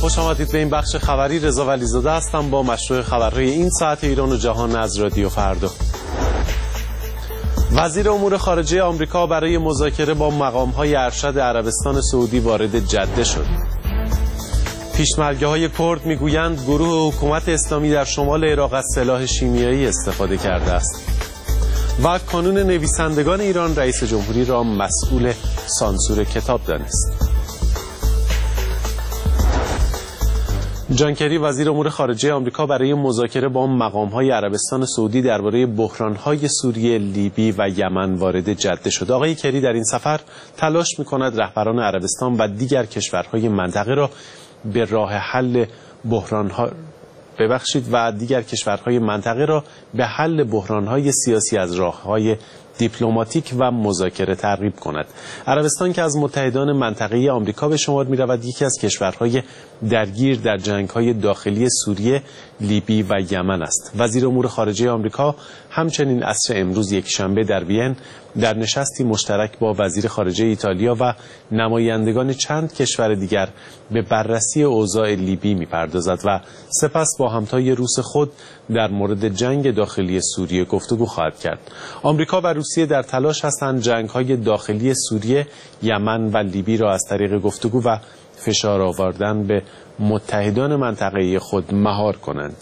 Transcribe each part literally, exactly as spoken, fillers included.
خوش آمدید به این بخش خبری. رضا ولیزاده هستم با مشروع خبرهای این ساعت ایران و جهان از رادیو فردا. وزیر امور خارجه آمریکا برای مذاکره با مقام‌های ارشد عربستان سعودی وارد جده شد. پیشمرگه‌های کرد میگویند گروه حکومت اسلامی در شمال عراق از سلاح شیمیایی استفاده کرده است. و کانون نویسندگان ایران رئیس جمهوری را مسئول سانسور کتاب دانست. جان کری وزیر امور خارجه آمریکا برای مذاکره با مقام‌های عربستان سعودی درباره بحران‌های سوریه، لیبی و یمن وارد جده شد. آقای کری در این سفر تلاش می‌کند رهبران عربستان و دیگر کشورهای منطقه را به راه حل بحران‌ها ببخشید و دیگر کشورهای منطقه را به حل بحران‌های سیاسی از راه‌های دیپلماتیک و مذاکره ترغیب کند. عربستان که از متحدان منطقه‌ای آمریکا به شمار می‌رود، یکی از کشورهای درگیر در جنگ‌های داخلی سوریه، لیبی و یمن است. وزیر امور خارجه آمریکا همچنین عصر امروز یکشنبه در وین در نشستی مشترک با وزیر خارجه ایتالیا و نمایندگان چند کشور دیگر به بررسی اوضاع لیبی می‌پردازد و سپس با همتای روس خود در مورد جنگ داخلی سوریه گفتگو خواهد کرد. آمریکا و روسیه در تلاش هستند جنگ‌های داخلی سوریه، یمن و لیبی را از طریق گفتگو و فشار آوردن به متحدان منطقه‌ای خود مهار کنند.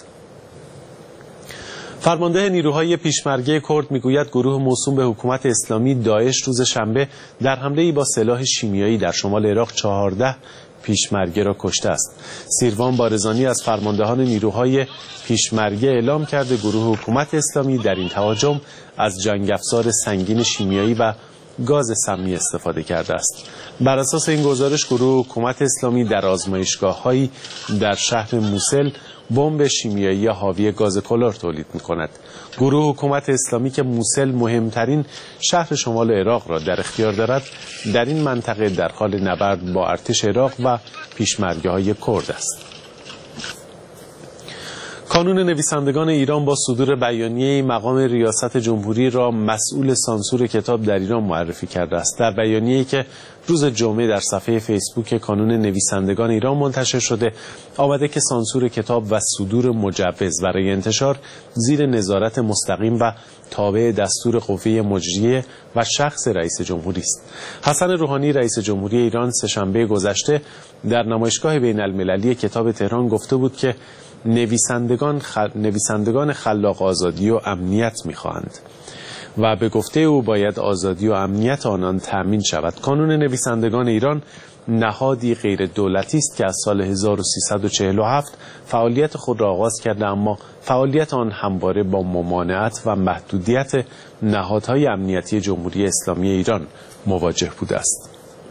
فرمانده نیروهای پیشمرگه کرد میگوید گروه موسوم به حکومت اسلامی داعش روز شنبه در حمله‌ای با سلاح شیمیایی در شمال عراق چهارده پیشمرگه را کشته است. سیروان بارزانی از فرماندهان نیروهای پیشمرگه اعلام کرده گروه حکومت اسلامی در این تهاجم از جنگ افزار سنگین شیمیایی و گاز سمی استفاده کرده است. بر اساس این گزارش گروه حکومت اسلامی در آزمایشگاه‌هایی در شهر موسل بمب شیمیایی حاوی گاز کلور تولید می‌کند. گروه حکومت اسلامی که موسل مهمترین شهر شمال عراق را در اختیار دارد، در این منطقه در حال نبرد با ارتش عراق و پیشمرگه‌های کرد است. کانون نویسندگان ایران با صدور بیانیه مقام ریاست جمهوری را مسئول سانسور کتاب در ایران معرفی کرده است. در بیانیه‌ای که روز جمعه در صفحه فیسبوک کانون نویسندگان ایران منتشر شده، آمده که سانسور کتاب و صدور مجوز برای انتشار زیر نظارت مستقیم و تابع دستور قوه مجریه و شخص رئیس جمهوری است. حسن روحانی رئیس جمهوری ایران سه‌شنبه گذشته در نمایشگاه بین‌المللی کتاب تهران گفته بود که نویسندگان خل... نویسندگان خلاق آزادی و امنیت می‌خواهند و به گفته او باید آزادی و امنیت آنان تأمین شود. کانون نویسندگان ایران نهادی غیر دولتی است که از سال هزار و سیصد و چهل و هفت فعالیت خود را آغاز کرده، اما فعالیت آن همواره با ممانعت و محدودیت نهادهای امنیتی جمهوری اسلامی ایران مواجه بوده است.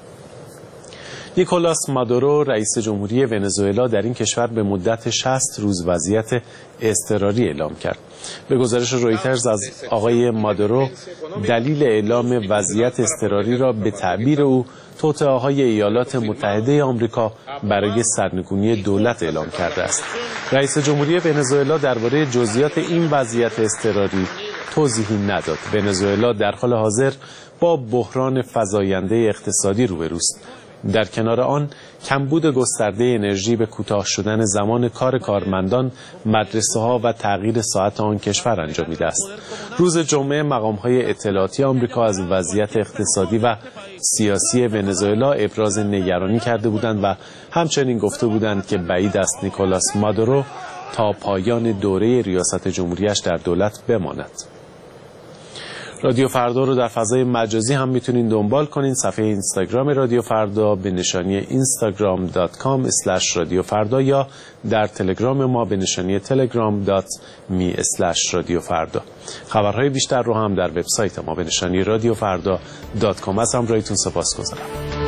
نیکولاس مادورو رئیس جمهوری ونزوئلا در این کشور به مدت شصت روز وضعیت اضطراری اعلام کرد. به گزارش رویترز از آقای مادورو دلیل اعلام وضعیت اضطراری را به تعبیر او توطئه‌های ایالات متحده آمریکا برای سرنگونی دولت اعلام کرده است. رئیس جمهوری ونزوئلا درباره جزئیات این وضعیت اضطراری توضیحی نداد. ونزوئلا در حال حاضر با بحران فزاینده اقتصادی روبروست. در کنار آن کمبود گسترده انرژی به کوتاه شدن زمان کار کارمندان، مدرسه‌ها و تغییر ساعت آن کشور انجامیده است. روز جمعه مقام‌های اطلاعاتی آمریکا از وضعیت اقتصادی و سیاسی ونزوئلا ابراز نگرانی کرده بودند و همچنین گفته بودند که بعید است نیکولاس مادورو تا پایان دوره ریاست جمهوریش در دولت بماند. رادیو فردا رو در فضای مجازی هم میتونین دنبال کنین. صفحه اینستاگرام رادیو فردا به نشانی اینستاگرام دات کام اسلش رادیو فردا یا در تلگرام ما به نشانی تلگرام دات می اسلش رادیو فردا. خبرهای بیشتر رو هم در وبسایت ما به نشانی رادیو فردا دات کام از همراهیتون سپاسگزارم.